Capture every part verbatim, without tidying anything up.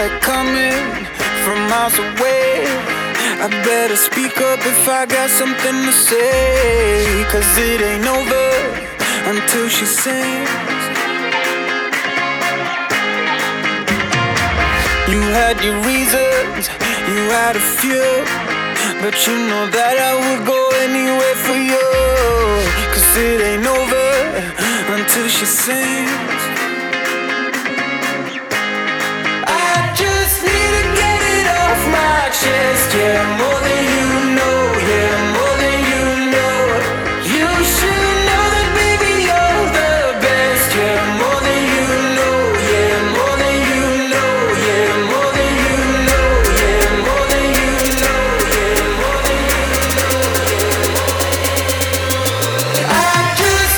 it coming from miles away. I better speak up if I got something to say, 'cause it ain't over until she sings. You had your reasons, you had a few, but you know that I would go anywhere for you, 'cause it ain't over until she sings. I just need to get it off my chest, yeah, more than you know, yeah, more than you know. You should know that, baby, you're the best, yeah, more than you know, yeah, more than you know, yeah, more than you know, yeah, more than you know, yeah, more than you know, yeah. I just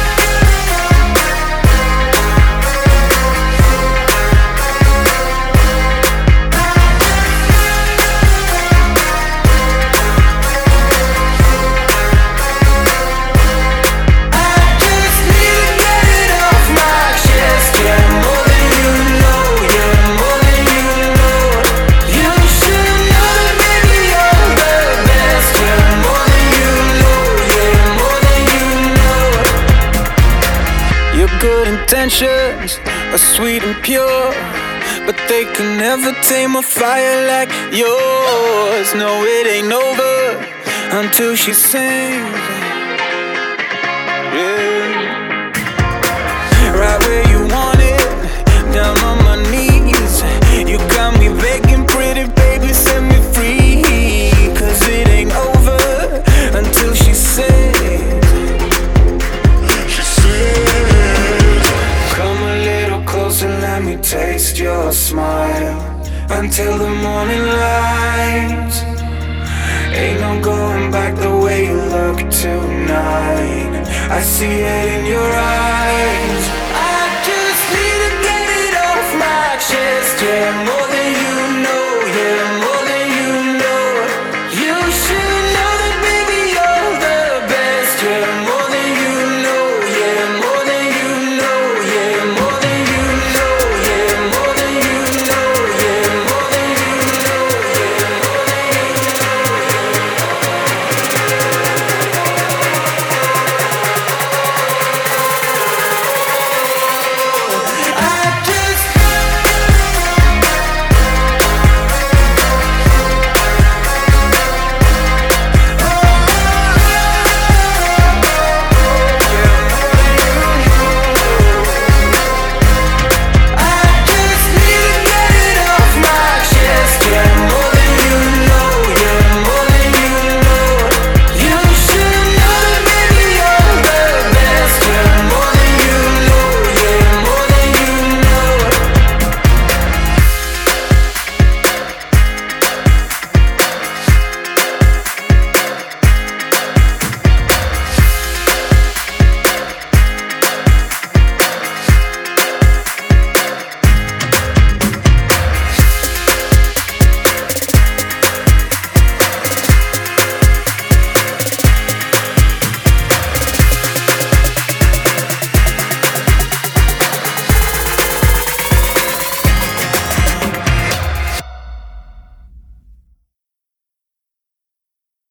good intentions are sweet and pure, but they can never tame a fire like yours. No, it ain't over until she sings. Yeah. Right where you want it, down on my knees. You got me begging, pretty baby, set me free, 'cause it ain't over until she sings. Let me taste your smile until the morning light. Ain't no going back the way you look tonight. I see it in your eyes.